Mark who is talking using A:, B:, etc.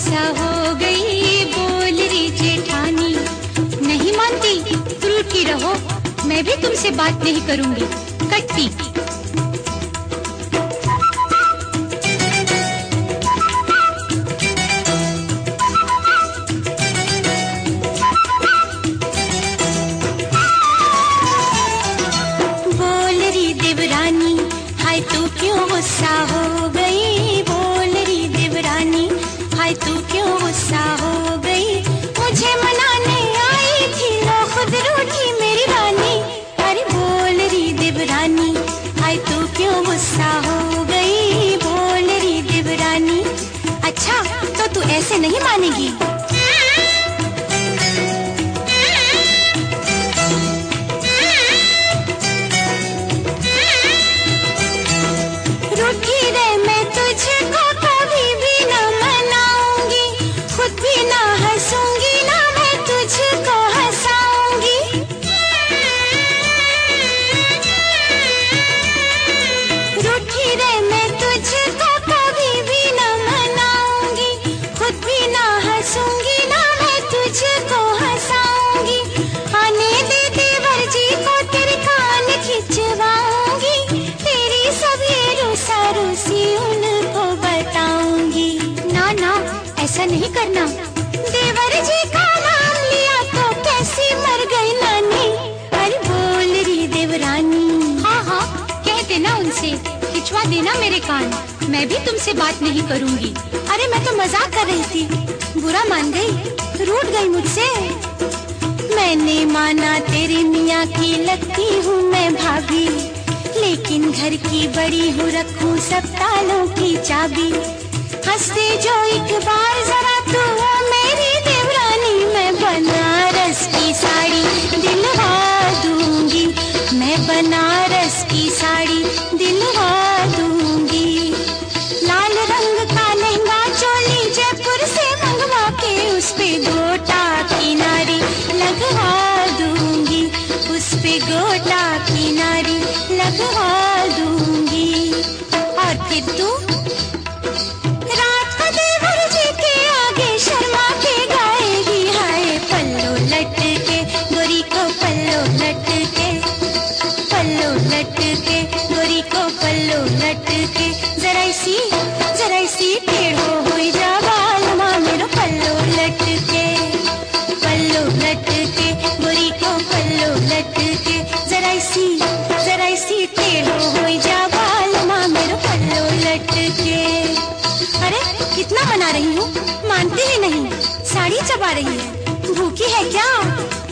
A: गुस्सा हो गई, बोल रही जेठानी। नहीं मानती तो रूठी रहो, मैं भी तुमसे बात नहीं करूंगी, कट्टी। बोल रही देवरानी, हाय तू क्यों गुस्सा हो गई, बोल रही देवरानी, हाय तू क्यों गुस्सा हो गई। मुझे मनाने आई थी, लो खुद रूठी मेरी रानी। अरे बोल रही देवरानी, हाय तू क्यों गुस्सा हो गई, बोल रही देवरानी। अच्छा तो तू ऐसे नहीं मानेगी। रूठी रे मैं तुझको कभी भी न मनाऊंगी, खुद भी ना हंसूंगी, ना मैं तुझको हंसाऊंगी। रूठी रे मैं तुझको कभी भी न मनाऊंगी, खुद भी ना हंसूंगी, ना मैं तुझको हंसाऊंगी। आने दे देवर जी को तेरे कान खिंचवाऊंगी, तेरी सब ये रूसा रूसी उनको बताऊंगी। ना ना ऐसा नहीं करना, देवर जी का नाम लिया तो कैसी मर गई नानी। अरे बोल रही देवरानी। हाँ हाँ कह देना उनसे, खिंचवा देना मेरे कान, मैं भी तुमसे बात नहीं करूंगी। अरे मैं तो मजाक कर रही थी, बुरा मान गई, रूठ गई मुझसे। मैंने माना तेरे मियाँ की लगती हूँ मैं भाभी, लेकिन घर की बड़ी हूँ, रखूँ सब तालों की चाबी। हंसते जो एक बार जरा तू हो मेरी देवरानी, मैं बनारस की साड़ी दिलवा दूंगी, मैं बनारस की साड़ी दिलवा दूंगी। लाल रंग का लहंगा चोली जयपुर से मंगवा के, उस पे गोटा किनारी लगवा दूंगी, उस पे गोटा किनारी लगवा दूंगी। और फिर तू रात को देवर जी के आगे शर्मा के गाएगी, हाय पल्लो लटके गोरी को पल्लो लटके, पल्लो लटके गोरी को पल्लो लटके। जरा सी टेढ़ो हो जा बाल माँ मेरो पल्लो लटके, पल्लो लटके गोरी को पल्लो लटके। जरा सी टेढ़ो हो जा बाल माँ मेरो पल्लो लटके। अरे कितना मना रही हूँ, मानती ही नहीं, साड़ी चबा रही है, भूखी है क्या।